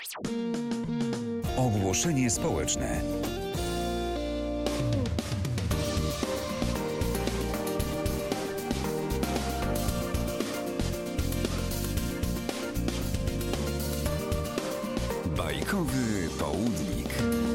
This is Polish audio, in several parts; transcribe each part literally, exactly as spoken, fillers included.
Ogłoszenie społeczne. Bajkowy południk.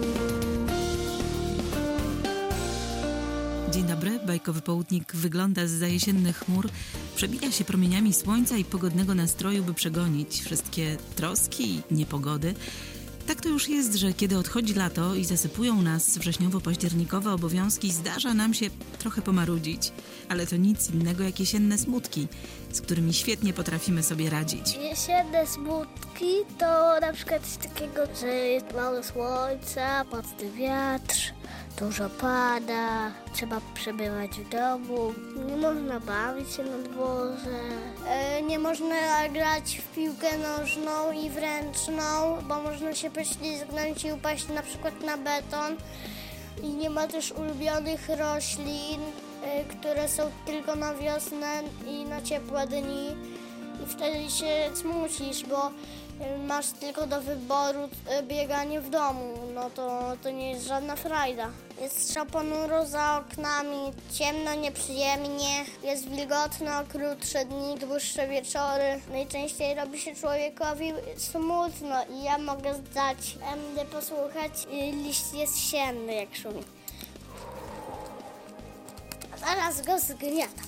Dzień dobry, bajkowy południk wygląda zza jesiennych chmur, przebija się promieniami słońca i pogodnego nastroju, by przegonić wszystkie troski i niepogody. Tak to już jest, że kiedy odchodzi lato i zasypują nas wrześniowo-październikowe obowiązki, zdarza nam się trochę pomarudzić. Ale to nic innego jak jesienne smutki, z którymi świetnie potrafimy sobie radzić. Jesienne smutki to na przykład coś takiego, że jest mało słońca, mocny wiatr, dużo pada, trzeba przebywać w domu, nie można bawić się na dworze, e, nie można grać w piłkę nożną i w ręczną, bo można się poślizgnąć i upaść na przykład na beton. I nie ma też ulubionych roślin, e, które są tylko na wiosnę i na ciepłe dni. I wtedy się smucisz, bo masz tylko do wyboru bieganie w domu, no to, to nie jest żadna frajda. Jest ponuro za oknami, ciemno, nieprzyjemnie, jest wilgotno, krótsze dni, dłuższe wieczory. Najczęściej robi się człowiekowi smutno i ja mogę zdać, będę posłuchać, liść jest sienny jak szumi. A zaraz go zgniatam.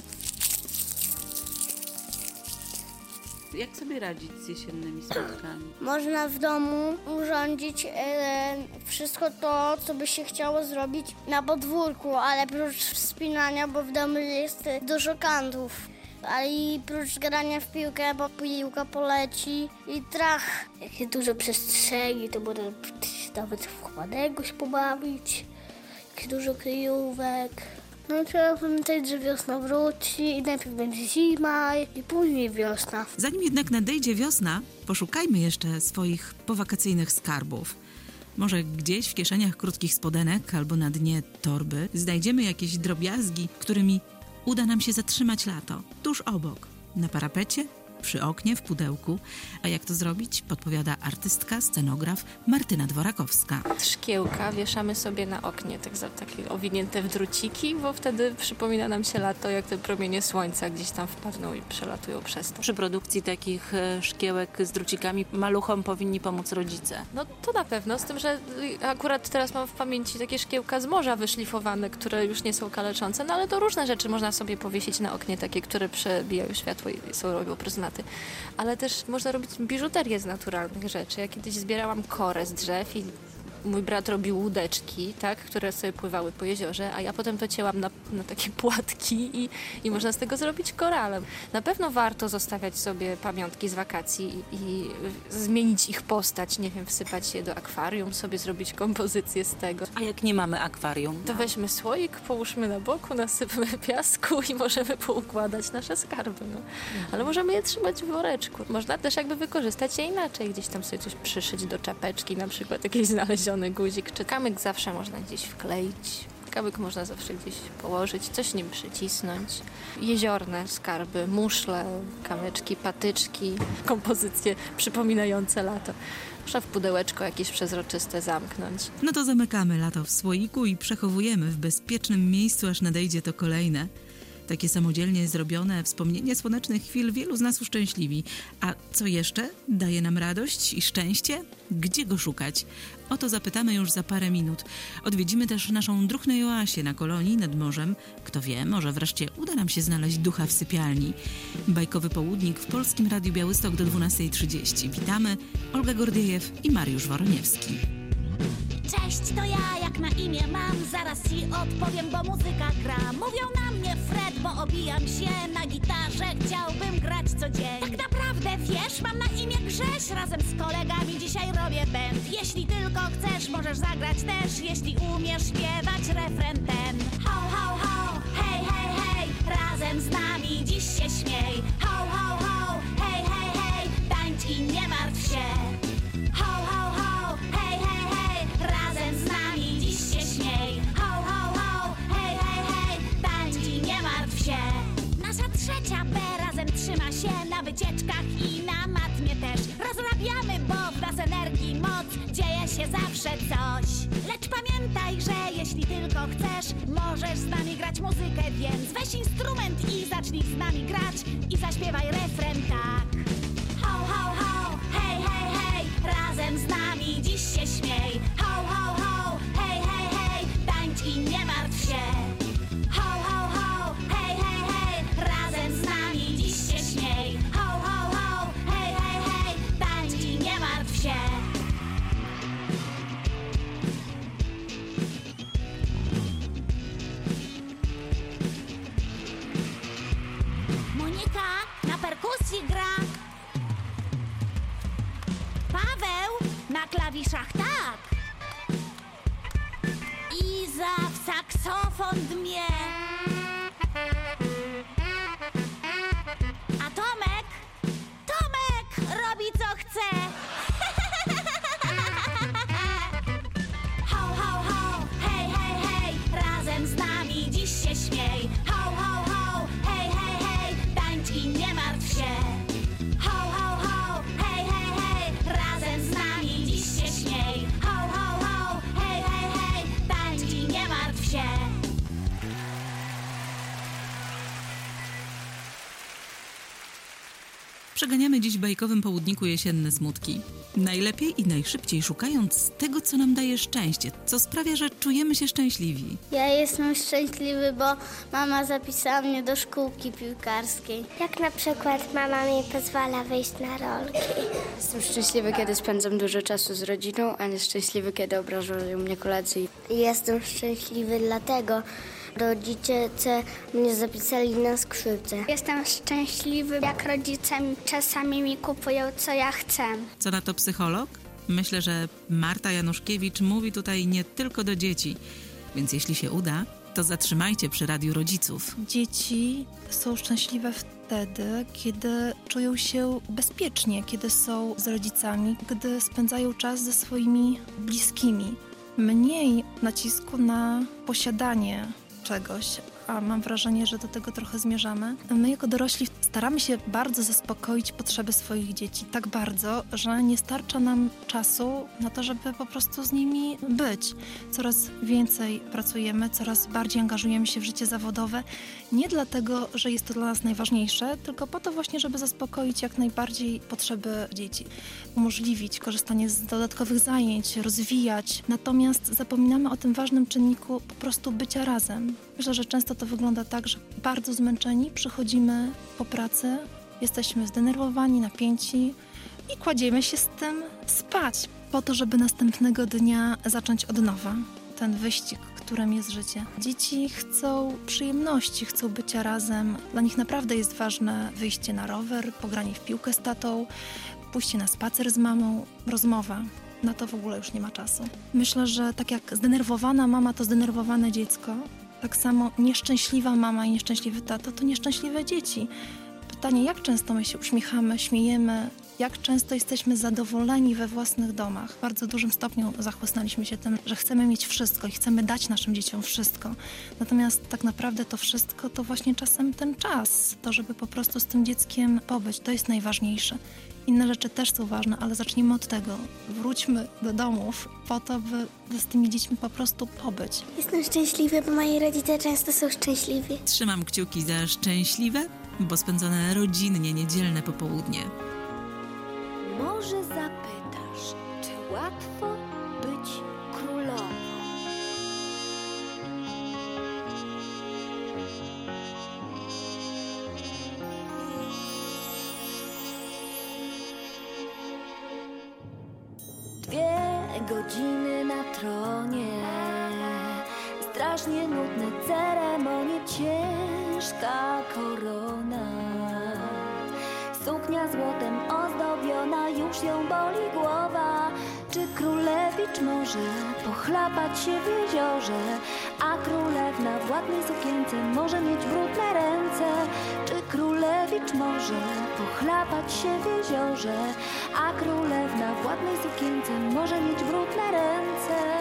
Jak sobie radzić z jesiennymi smutkami? Można w domu urządzić e, wszystko to, co by się chciało zrobić na podwórku, ale prócz wspinania, bo w domu jest dużo kantów. Ale i prócz grania w piłkę, bo piłka poleci i trach. Jak jest dużo przestrzeni, to można nawet w chłodnego się pobawić. Jak dużo kryjówek. No trzeba pamiętać, że wiosna wróci i najpierw będzie zima i później wiosna. Zanim jednak nadejdzie wiosna, poszukajmy jeszcze swoich powakacyjnych skarbów. Może gdzieś w kieszeniach krótkich spodenek albo na dnie torby znajdziemy jakieś drobiazgi, którymi uda nam się zatrzymać lato. Tuż obok, na parapecie, przy oknie, w pudełku. A jak to zrobić? Podpowiada artystka, scenograf Martyna Dworakowska. Szkiełka wieszamy sobie na oknie, tak za takie owinięte w druciki, bo wtedy przypomina nam się lato, jak te promienie słońca gdzieś tam wpadną i przelatują przez to. Przy produkcji takich szkiełek z drucikami maluchom powinni pomóc rodzice. No to na pewno, z tym, że akurat teraz mam w pamięci takie szkiełka z morza wyszlifowane, które już nie są kaleczące, no ale to różne rzeczy można sobie powiesić na oknie, takie, które przebijają światło i są robią prezenty. Ale też można robić biżuterię z naturalnych rzeczy. Ja kiedyś zbierałam korę z drzew i mój brat robił łódeczki, tak, które sobie pływały po jeziorze, a ja potem to cięłam na, na takie płatki i, i można z tego zrobić korale. Na pewno warto zostawiać sobie pamiątki z wakacji i, i zmienić ich postać, nie wiem, wsypać je do akwarium, sobie zrobić kompozycję z tego. A jak nie mamy akwarium? To weźmy słoik, połóżmy na boku, nasypmy piasku i możemy poukładać nasze skarby. No. Ale możemy je trzymać w woreczku. Można też jakby wykorzystać je inaczej, gdzieś tam sobie coś przyszyć do czapeczki, na przykład jakieś znalezione guzik, czy kamyk zawsze można gdzieś wkleić. Kamyk można zawsze gdzieś położyć, coś nim przycisnąć. Jeziorne skarby, muszle, kamyczki, patyczki, kompozycje przypominające lato. Można w pudełeczko jakieś przezroczyste zamknąć. No to zamykamy lato w słoiku i przechowujemy w bezpiecznym miejscu, aż nadejdzie to kolejne. Takie samodzielnie zrobione wspomnienie słonecznych chwil wielu z nas uszczęśliwi. A co jeszcze daje nam radość i szczęście? Gdzie go szukać? O to zapytamy już za parę minut. Odwiedzimy też naszą druhnej oasię na kolonii nad morzem. Kto wie, może wreszcie uda nam się znaleźć ducha w sypialni. Bajkowy południk w Polskim Radiu Białystok do dwunastej trzydzieści. Witamy, Olga Gordiejew i Mariusz Woroniewski. Cześć, to ja, jak na imię mam, zaraz ci odpowiem, bo muzyka gra. Mówią na mnie Fred, bo obijam się na gitarze, chciałbym grać co dzień. Tak naprawdę wiesz, mam na imię Grześ, razem z kolegami dzisiaj robię band. Jeśli tylko chcesz, możesz zagrać też, jeśli umiesz śpiewać refren ten. Ho, ho, ho, hej, hej, hej, razem z nami dziś się śmiej. Ho, ho, ho, hej, hej, hej, tańcz i nie martw się. Ho, ho, ho, hej, hej, hej, razem z nami dziś się śmiej. Ho, ho, ho, hej, hej, hej, tańcz i nie martw się. Nasza trzecia B razem trzyma się na wycieczkach i na matmie też. Rozrabiamy, bo w nas energii się zawsze coś. Lecz pamiętaj, że jeśli tylko chcesz, możesz z nami grać muzykę, więc weź instrument i zacznij z nami grać i zaśpiewaj refren tak. Ho, ho, ho, hej, hej, hej, razem z nami dziś się śmiej. Ho, ho, ho, hej, hej, hej, tańcz i nie martw się. Ho, ho, ho, hej, hej, hej, razem z nami dziś się śmiej. Ho, ho, ho, hej, hej, hej, tańcz i nie martw się. Monika na perkusji gra. Paweł na klawiszach tak. Iza w saksofon dmie. A Tomek, Tomek robi co chce. Ho, ho, ho, hej, hej, hej, razem z nami dziś się śmiej. Ho, ho, ho, hej, hej, hej, tańcz i nie martw się. Ho, ho, ho, hej, hej, hej, razem z nami dziś się śmiej. Ho, ho, ho, hej, hej, hej, tańcz i nie martw się. Przeganiamy dziś w bajkowym południku jesienne smutki. Najlepiej i najszybciej szukając tego, co nam daje szczęście, co sprawia, że czujemy się szczęśliwi. Ja jestem szczęśliwy, bo mama zapisała mnie do szkółki piłkarskiej. Jak na przykład mama mi pozwala wyjść na rolki. Jestem szczęśliwy, kiedy spędzam dużo czasu z rodziną, a nieszczęśliwy, kiedy obrażają mnie koledzy. Jestem szczęśliwy dlatego, rodzice mnie zapisali na skrzypce. Jestem szczęśliwy, jak rodzice czasami mi kupują, co ja chcę. Co na to psycholog? Myślę, że Marta Januszkiewicz mówi tutaj nie tylko do dzieci, więc jeśli się uda, to zatrzymajcie przy radiu rodziców. Dzieci są szczęśliwe wtedy, kiedy czują się bezpiecznie, kiedy są z rodzicami, gdy spędzają czas ze swoimi bliskimi. Mniej nacisku na posiadanie czegoś, a mam wrażenie, że do tego trochę zmierzamy. My jako dorośli staramy się bardzo zaspokoić potrzeby swoich dzieci, tak bardzo, że nie starcza nam czasu na to, żeby po prostu z nimi być. Coraz więcej pracujemy, coraz bardziej angażujemy się w życie zawodowe, nie dlatego, że jest to dla nas najważniejsze, tylko po to właśnie, żeby zaspokoić jak najbardziej potrzeby dzieci. Umożliwić korzystanie z dodatkowych zajęć, rozwijać, natomiast zapominamy o tym ważnym czynniku po prostu bycia razem. Myślę, że często to wygląda tak, że bardzo zmęczeni przychodzimy po pracy, jesteśmy zdenerwowani, napięci i kładziemy się z tym spać, po to, żeby następnego dnia zacząć od nowa ten wyścig, którym jest życie. Dzieci chcą przyjemności, chcą bycia razem. Dla nich naprawdę jest ważne wyjście na rower, pogranie w piłkę z tatą, pójście na spacer z mamą, rozmowa. Na to w ogóle już nie ma czasu. Myślę, że tak jak zdenerwowana mama to zdenerwowane dziecko, tak samo nieszczęśliwa mama i nieszczęśliwy tato to nieszczęśliwe dzieci. Pytanie, jak często my się uśmiechamy, śmiejemy, jak często jesteśmy zadowoleni we własnych domach. W bardzo dużym stopniu zachłysnęliśmy się tym, że chcemy mieć wszystko i chcemy dać naszym dzieciom wszystko. Natomiast tak naprawdę to wszystko to właśnie czasem ten czas, to żeby po prostu z tym dzieckiem pobyć, to jest najważniejsze. Inne rzeczy też są ważne, ale zacznijmy od tego. Wróćmy do domów po to, by z tymi dziećmi po prostu pobyć. Jestem szczęśliwy, bo moi rodzice często są szczęśliwi. Trzymam kciuki za szczęśliwe, bo spędzone rodzinnie niedzielne popołudnie. Może zapytasz, czy łatwo być królową? Dwie godziny na tronie, strasznie nudne ceremonie, ciężka korona. Suknia złotem ozdobiona, już ją boli głowa. Czy królewicz może pochlapać się w jeziorze, a królewna w ładnej sukience może mieć brudne ręce? Czy królewicz może pochlapać się w jeziorze, a królewna w ładnej sukience może mieć brudne ręce?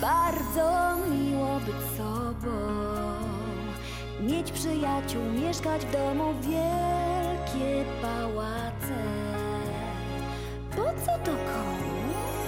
Bardzo miło być sobą, mieć przyjaciół, mieszkać w domu, wielkie pałace. Po co to komu?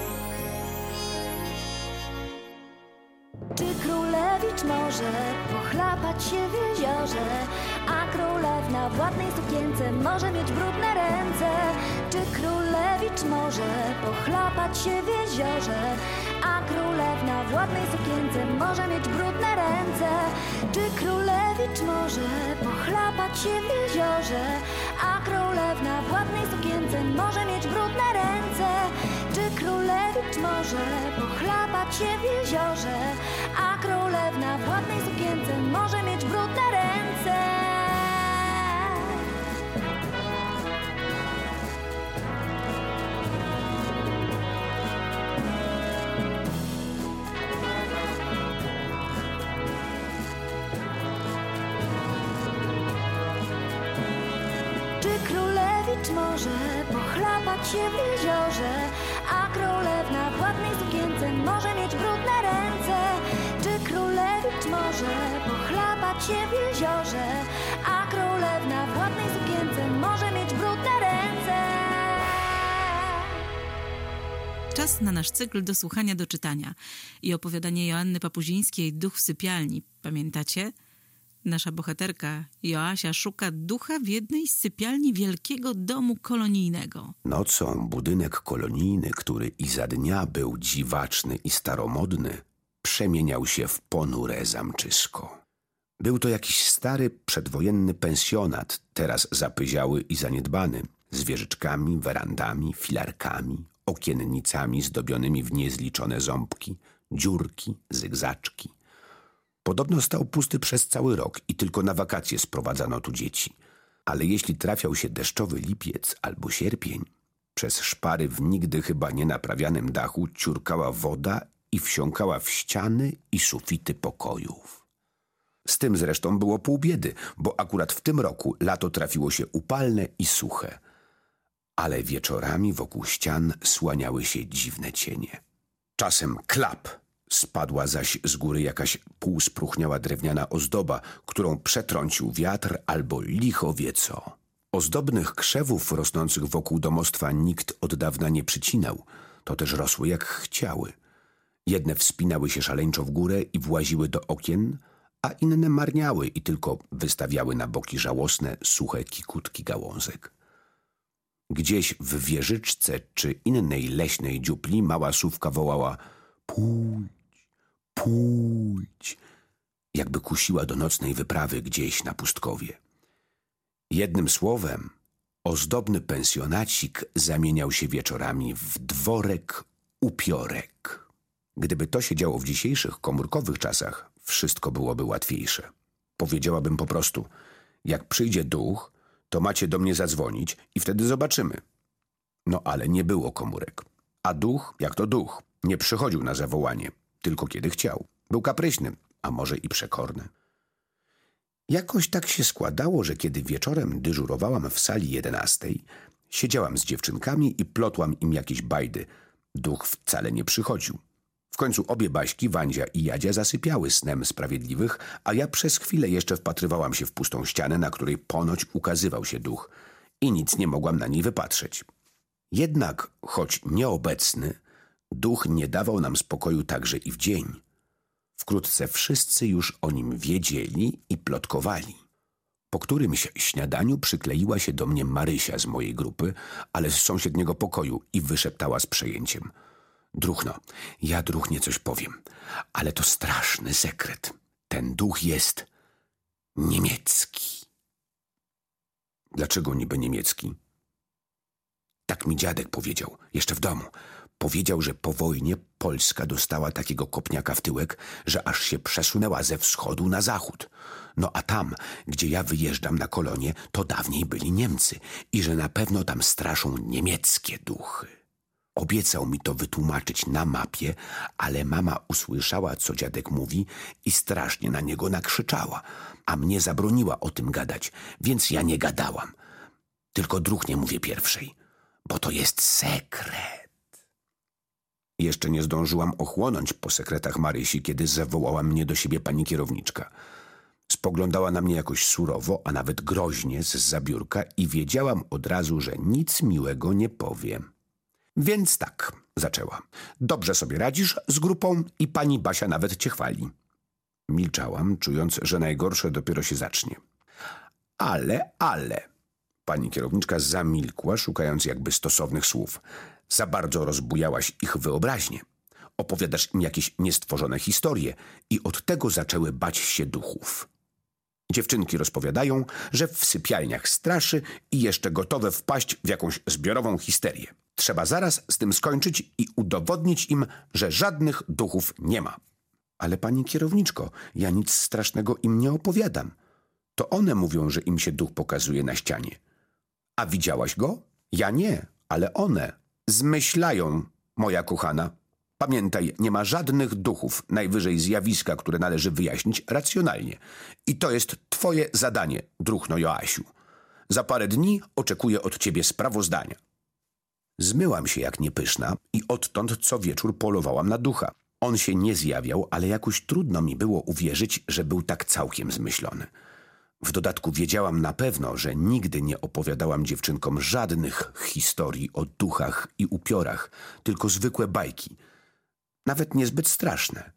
Czy królewicz może pochlapać się w jeziorze, a królewna w ładnej sukience może mieć brudne ręce? Czy królewicz może pochlapać się w jeziorze, a królewna w ładnej sukience może mieć brudne ręce? Czy królewicz może pochlapać się w jeziorze, a królewna w ładnej sukience może mieć brudne ręce? Czy królewicz może pochlapać się w jeziorze, a królewna w ładnej sukience może mieć brudne ręce? Czy królewicz może pochlapać się w jeziorze, a królewna w ładnej sukience może mieć brudne ręce? Czy królewicz może pochlapać się w jeziorze, a królewna w ładnej sukience może mieć brudne ręce? Czas na nasz cykl do słuchania, do czytania i opowiadanie Joanny Papuzińskiej Duch w sypialni. Pamiętacie? Nasza bohaterka Joasia szuka ducha w jednej z sypialni wielkiego domu kolonijnego. Nocą budynek kolonijny, który i za dnia był dziwaczny i staromodny, przemieniał się w ponure zamczysko. Był to jakiś stary, przedwojenny pensjonat, teraz zapyziały i zaniedbany, z wieżyczkami, werandami, filarkami, okiennicami zdobionymi w niezliczone ząbki, dziurki, zygzaczki. Podobno stał pusty przez cały rok i tylko na wakacje sprowadzano tu dzieci. Ale jeśli trafiał się deszczowy lipiec albo sierpień, przez szpary w nigdy chyba nienaprawianym dachu ciurkała woda i wsiąkała w ściany i sufity pokojów. Z tym zresztą było pół biedy, bo akurat w tym roku lato trafiło się upalne i suche. Ale wieczorami wokół ścian słaniały się dziwne cienie. Czasem klap! Spadła zaś z góry jakaś półspróchniała drewniana ozdoba, którą przetrącił wiatr albo licho wie co. Ozdobnych krzewów rosnących wokół domostwa nikt od dawna nie przycinał, to też rosły jak chciały. Jedne wspinały się szaleńczo w górę i właziły do okien, a inne marniały i tylko wystawiały na boki żałosne, suche kikutki gałązek. Gdzieś w wieżyczce czy innej leśnej dziupli mała sówka wołała: pójdź, pójdź, jakby kusiła do nocnej wyprawy gdzieś na pustkowie. Jednym słowem, ozdobny pensjonacik zamieniał się wieczorami w dworek upiorek. Gdyby to się działo w dzisiejszych komórkowych czasach, wszystko byłoby łatwiejsze. Powiedziałabym po prostu: jak przyjdzie duch, to macie do mnie zadzwonić i wtedy zobaczymy. No ale nie było komórek. A duch, jak to duch, nie przychodził na zawołanie, tylko kiedy chciał. Był kapryśny, a może i przekorny. Jakoś tak się składało, że kiedy wieczorem dyżurowałam w sali jedenastej, siedziałam z dziewczynkami i plotłam im jakieś bajdy. Duch wcale nie przychodził. W końcu obie Baśki, Wandzia i Jadzia zasypiały snem sprawiedliwych, a ja przez chwilę jeszcze wpatrywałam się w pustą ścianę, na której ponoć ukazywał się duch i nic nie mogłam na niej wypatrzeć. Jednak, choć nieobecny, duch nie dawał nam spokoju także i w dzień. Wkrótce wszyscy już o nim wiedzieli i plotkowali. Po którymś śniadaniu przykleiła się do mnie Marysia z mojej grupy, ale z sąsiedniego pokoju i wyszeptała z przejęciem: Druchno, ja Druchnie coś powiem, ale to straszny sekret. Ten duch jest niemiecki. Dlaczego niby niemiecki? Tak mi dziadek powiedział, jeszcze w domu. Powiedział, że po wojnie Polska dostała takiego kopniaka w tyłek, że aż się przesunęła ze wschodu na zachód. No a tam, gdzie ja wyjeżdżam na kolonie, to dawniej byli Niemcy i że na pewno tam straszą niemieckie duchy. Obiecał mi to wytłumaczyć na mapie, ale mama usłyszała, co dziadek mówi i strasznie na niego nakrzyczała, a mnie zabroniła o tym gadać, więc ja nie gadałam. Tylko Druchnie mówię pierwszej, bo to jest sekret. Jeszcze nie zdążyłam ochłonąć po sekretach Marysi, kiedy zawołała mnie do siebie pani kierowniczka. Spoglądała na mnie jakoś surowo, a nawet groźnie zza biurka i wiedziałam od razu, że nic miłego nie powie. Więc tak, zaczęła. Dobrze sobie radzisz z grupą i pani Basia nawet cię chwali. Milczałam, czując, że najgorsze dopiero się zacznie. Ale, ale... Pani kierowniczka zamilkła, szukając jakby stosownych słów. Za bardzo rozbujałaś ich wyobraźnię. Opowiadasz im jakieś niestworzone historie i od tego zaczęły bać się duchów. Dziewczynki rozpowiadają, że w sypialniach straszy i jeszcze gotowe wpaść w jakąś zbiorową histerię. Trzeba zaraz z tym skończyć i udowodnić im, że żadnych duchów nie ma. Ale pani kierowniczko, ja nic strasznego im nie opowiadam. To one mówią, że im się duch pokazuje na ścianie. A widziałaś go? Ja nie, ale one. Zmyślają, moja kochana. Pamiętaj, nie ma żadnych duchów, najwyżej zjawiska, które należy wyjaśnić racjonalnie. I to jest twoje zadanie, druhno Joasiu. Za parę dni oczekuję od ciebie sprawozdania. Zmyłam się jak niepyszna i odtąd co wieczór polowałam na ducha. On się nie zjawiał, ale jakoś trudno mi było uwierzyć, że był tak całkiem zmyślony. W dodatku wiedziałam na pewno, że nigdy nie opowiadałam dziewczynkom żadnych historii o duchach i upiorach, tylko zwykłe bajki. Nawet niezbyt straszne.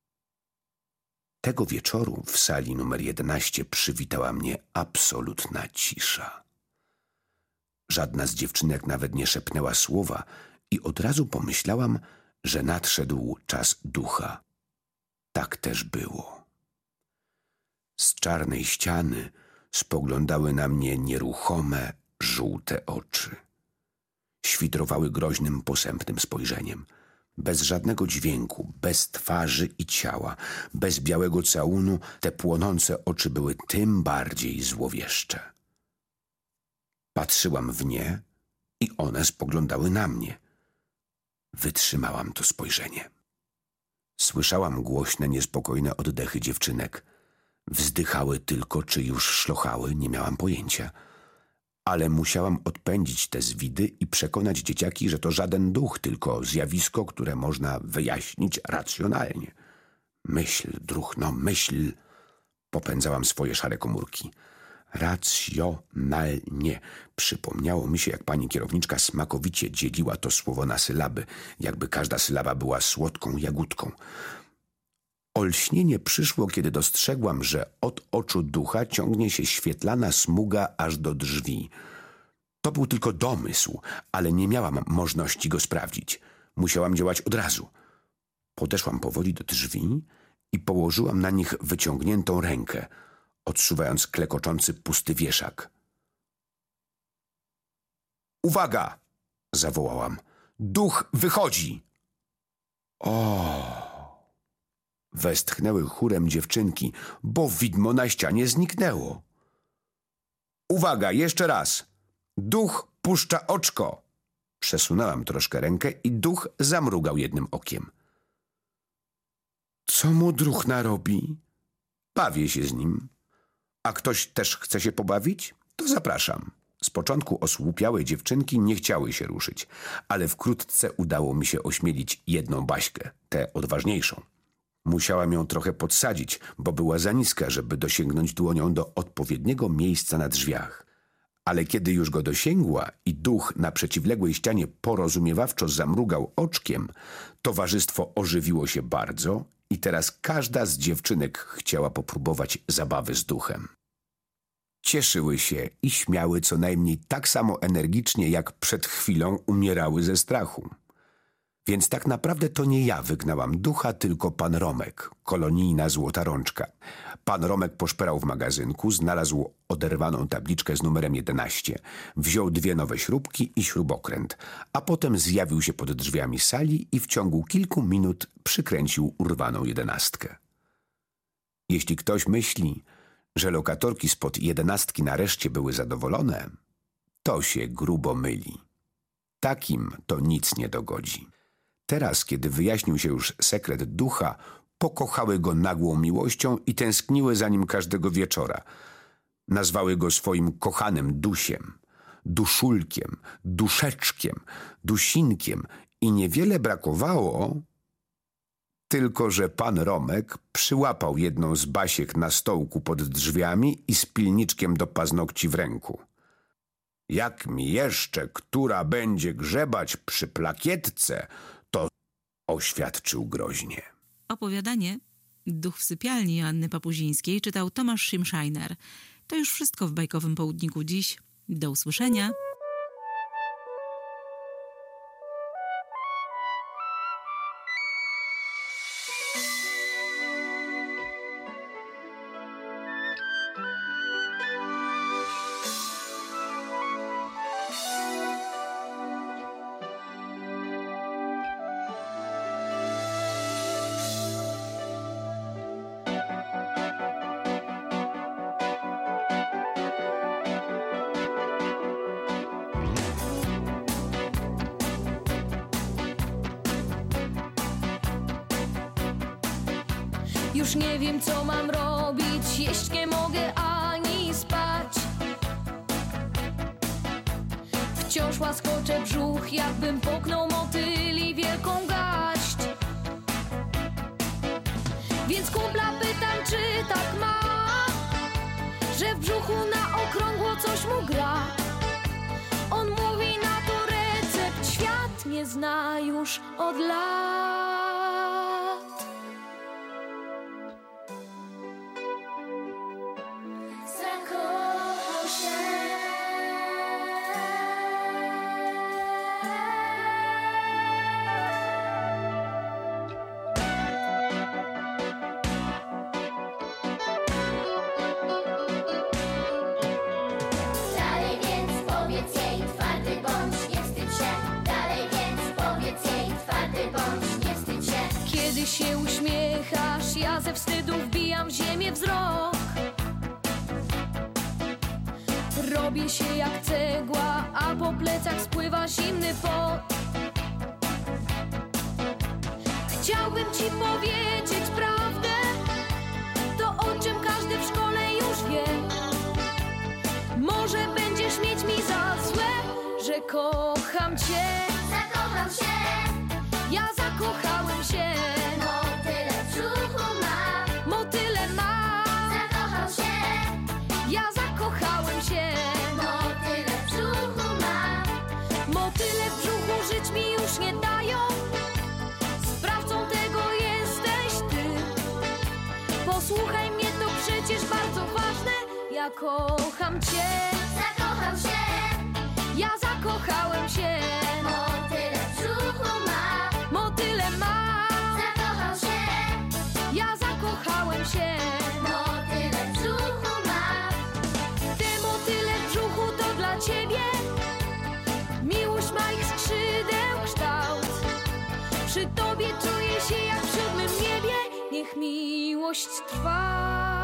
Tego wieczoru w sali numer jedenaście przywitała mnie absolutna cisza. Żadna z dziewczynek nawet nie szepnęła słowa i od razu pomyślałam, że nadszedł czas ducha. Tak też było. Z czarnej ściany spoglądały na mnie nieruchome, żółte oczy. Świdrowały groźnym, posępnym spojrzeniem. Bez żadnego dźwięku, bez twarzy i ciała, bez białego całunu, te płonące oczy były tym bardziej złowieszcze. Patrzyłam w nie i one spoglądały na mnie. Wytrzymałam to spojrzenie. Słyszałam głośne, niespokojne oddechy dziewczynek. Wzdychały tylko, czy już szlochały, nie miałam pojęcia. Ale musiałam odpędzić te zwidy i przekonać dzieciaki, że to żaden duch, tylko zjawisko, które można wyjaśnić racjonalnie. Myśl, druhno, myśl. Popędzałam swoje szare komórki. Racjonalnie. Przypomniało mi się, jak pani kierowniczka smakowicie dzieliła to słowo na sylaby, jakby każda sylaba była słodką jagódką. Olśnienie przyszło, kiedy dostrzegłam, że od oczu ducha ciągnie się świetlana smuga aż do drzwi. To był tylko domysł, ale nie miałam możliwości go sprawdzić. Musiałam działać od razu. Podeszłam powoli do drzwi i położyłam na nich wyciągniętą rękę, odsuwając klekoczący pusty wieszak. Uwaga! Zawołałam. Duch wychodzi! O! Westchnęły chórem dziewczynki, bo widmo na ścianie zniknęło. Uwaga, jeszcze raz! Duch puszcza oczko! Przesunęłam troszkę rękę i duch zamrugał jednym okiem. Co mu druhna robi? Bawię się z nim. A ktoś też chce się pobawić? To zapraszam. Z początku osłupiałe dziewczynki nie chciały się ruszyć, ale wkrótce udało mi się ośmielić jedną Baśkę, tę odważniejszą. Musiałam ją trochę podsadzić, bo była za niska, żeby dosięgnąć dłonią do odpowiedniego miejsca na drzwiach. Ale kiedy już go dosięgła i duch na przeciwległej ścianie porozumiewawczo zamrugał oczkiem, towarzystwo ożywiło się bardzo i teraz każda z dziewczynek chciała popróbować zabawy z duchem. Cieszyły się i śmiały co najmniej tak samo energicznie, jak przed chwilą umierały ze strachu. Więc tak naprawdę to nie ja wygnałam ducha, tylko pan Romek, kolonijna złota rączka. Pan Romek poszperał w magazynku, znalazł oderwaną tabliczkę z numerem jedenaście, wziął dwie nowe śrubki i śrubokręt, a potem zjawił się pod drzwiami sali i w ciągu kilku minut przykręcił urwaną jedenastkę. Jeśli ktoś myśli, że lokatorki spod jedenastki nareszcie były zadowolone, to się grubo myli. Takim to nic nie dogodzi. Teraz, kiedy wyjaśnił się już sekret ducha, pokochały go nagłą miłością i tęskniły za nim każdego wieczora. Nazwały go swoim kochanym dusiem, duszulkiem, duszeczkiem, dusinkiem I niewiele brakowało, tylko że pan Romek przyłapał jedną z basiek na stołku pod drzwiami i z pilniczkiem do paznokci w ręku. Jak mi jeszcze która będzie grzebać przy plakietce, to oświadczył groźnie. Opowiadanie Duch w sypialni Anny Papuzińskiej czytał Tomasz Schimschreiner. To już wszystko w Bajkowym Południku dziś. Do usłyszenia. Już nie wiem, co mam robić, jeść nie mogę ani spać. Wciąż łaskocze brzuch, jakbym połknął motyli wielką gaść. Więc kumpla pytam, czy tak ma, że w brzuchu na okrągło coś mu gra. On mówi na to recept, świat nie zna już od lat. Kiedy się uśmiechasz, ja ze wstydu wbijam w ziemię wzrok. Robię się jak cegła, a po plecach spływa zimny pot. Chciałbym ci powiedzieć prawdę, to o czym każdy w szkole już wie. Może będziesz mieć mi za złe, że kocham cię. Zakocham się. Ja zakochałem się. Motyle w brzuchu ma. Motyle ma. Zakochał się. Ja zakochałem się. Motyle w brzuchu ma. Motyle w brzuchu żyć mi już nie dają. Sprawcą tego jesteś ty. Posłuchaj mnie, to przecież bardzo ważne. Ja kocham cię. Zakochał się. Ja zakochałem się. Motyle w brzuchu ma. Motyle ma. Zakochał się. Ja zakochałem się. Motyle w brzuchu ma. Te motyle w brzuchu to dla ciebie. Miłość ma ich skrzydeł kształt. Przy tobie czuję się jak w siódmym niebie. Niech miłość trwa.